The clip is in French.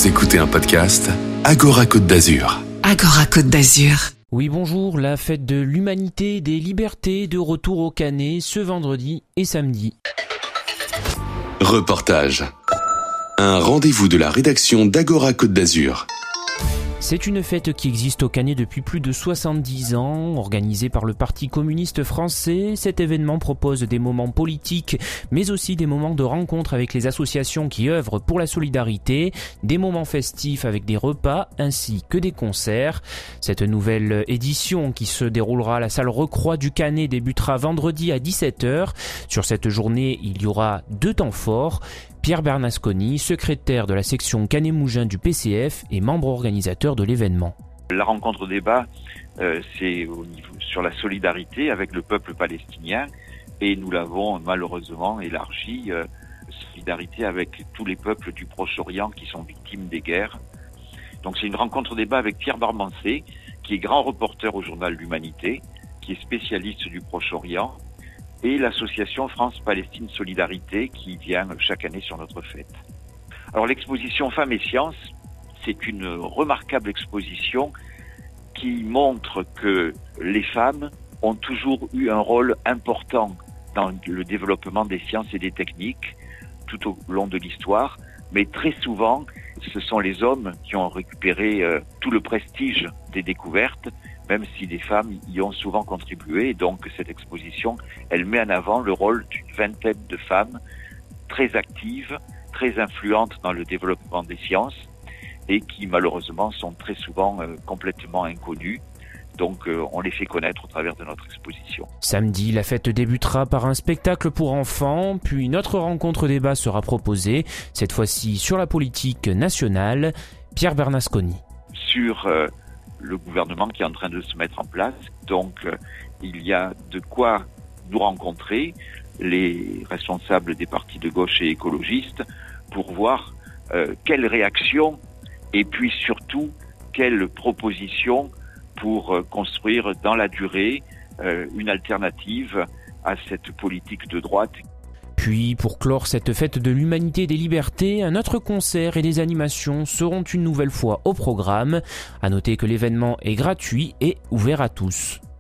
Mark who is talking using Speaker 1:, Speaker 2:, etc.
Speaker 1: Vous écoutez un podcast Agora Côte d'Azur.
Speaker 2: Agora Côte d'Azur.
Speaker 3: Oui, bonjour, la fête de l'humanité et des libertés de retour au Canet ce vendredi et samedi.
Speaker 1: Reportage. Un rendez-vous de la rédaction d'Agora Côte d'Azur.
Speaker 3: C'est une fête qui existe au Canet depuis plus de 70 ans. Organisée par le Parti communiste français, cet événement propose des moments politiques, mais aussi des moments de rencontre avec les associations qui œuvrent pour la solidarité, des moments festifs avec des repas, ainsi que des concerts. Cette nouvelle édition qui se déroulera à la salle Recroix du Canet débutera vendredi à 17h. Sur cette journée, il y aura 2 temps forts. Pierre Bernasconi, secrétaire de la section Canet-Mougins du PCF et membre organisateur de l'événement.
Speaker 4: La rencontre débat, c'est sur la solidarité avec le peuple palestinien et nous l'avons malheureusement élargi, solidarité avec tous les peuples du Proche-Orient qui sont victimes des guerres. Donc c'est une rencontre débat avec Pierre Barmancé, qui est grand reporter au journal L'Humanité, qui est spécialiste du Proche-Orient, et l'association France-Palestine Solidarité qui vient chaque année sur notre fête. Alors l'exposition Femmes et Sciences, c'est une remarquable exposition qui montre que les femmes ont toujours eu un rôle important dans le développement des sciences et des techniques tout au long de l'histoire, mais très souvent, ce sont les hommes qui ont récupéré tout le prestige des découvertes, même si les femmes y ont souvent contribué. Et donc cette exposition, elle met en avant le rôle d'une vingtaine de femmes très actives, très influentes dans le développement des sciences et qui malheureusement sont très souvent complètement inconnues. Donc on les fait connaître au travers de notre exposition.
Speaker 3: Samedi, la fête débutera par un spectacle pour enfants, puis notre rencontre débat sera proposée, cette fois-ci sur la politique nationale. Pierre Bernasconi.
Speaker 4: Sur le gouvernement qui est en train de se mettre en place. Donc, il y a de quoi nous rencontrer, les responsables des partis de gauche et écologistes, pour voir quelles réactions et puis surtout quelles propositions pour construire dans la durée une alternative à cette politique de droite.
Speaker 3: Puis, pour clore cette fête de l'humanité et des libertés, un autre concert et des animations seront une nouvelle fois au programme. À noter que l'événement est gratuit et ouvert à tous.